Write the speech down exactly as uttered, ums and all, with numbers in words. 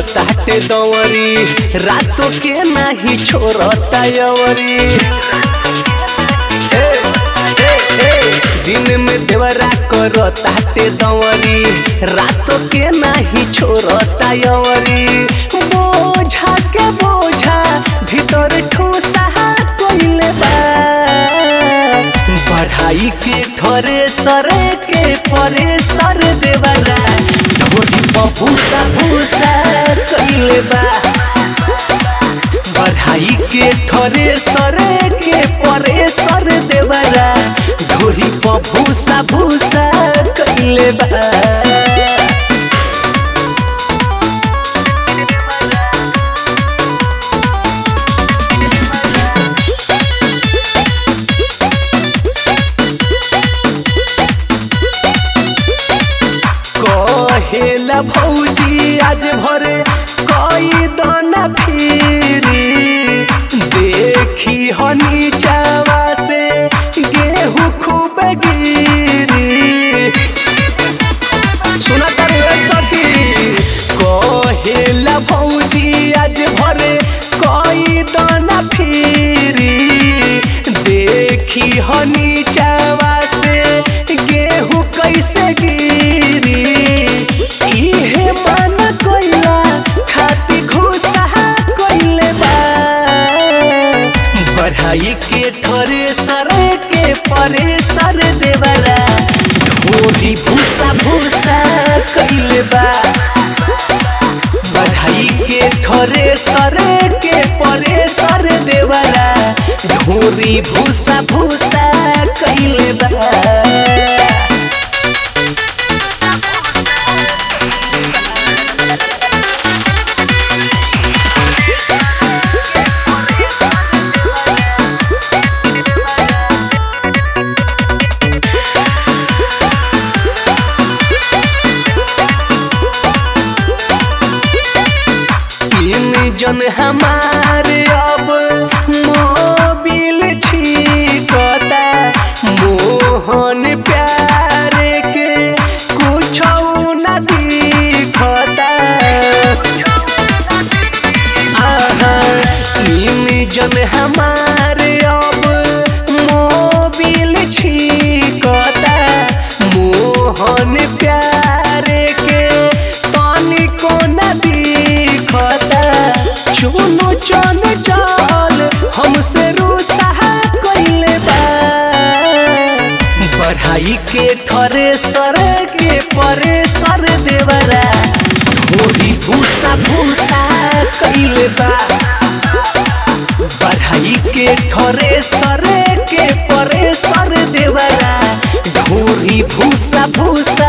ताटे दवरी रातों के नाही छोड़ता यवरी ए, ए, ए, दिन में देवरा करो ताटे दवरी रातों के नाही छोड़ता यवरी बोझा के बोझा भीतर ठूसा कोइले बा पढ़ाई के ठरे सरे के परे सर देवरा ढोली भूसा भूसा कइले बा पढ़ाई के ठरे सरे के परे सर देवरा ढोली भूसा भूसा कइले बा कहेला भौजी आज भरे कई दाना फिरी देखी हनी चावा से गेहूं खूब गिरी सुना कर सखी कहेला भौजी आज भरे कई दाना फिरी देखी हनी चावा से गेहूं कैसे गिरी इहे मन कोइला खाती घुसा कोइले बा पढ़ाई के ठरे सरे के परे सर देवरा ढोली भूसा भूसा कइले बा पढ़ाई के ठरे सरे के परे सर देवरा ढोली भूसा भूसा कइले बा जन हमारे अब मोबिल छीकता मोहन प्यारे के कुछ न दिखता जन हमारे अब मोबिल छीकता मोहन प्यारे के तनिको न दिखता चुनु चन चाल हमसे रूसा कइले बा पढ़ाई के ठरे सर के परे सर देवरा ढोली भूसा भूसा कइले बा पढ़ाई के ठरे सर के परे सर देवरा ढोली भूसा भूसा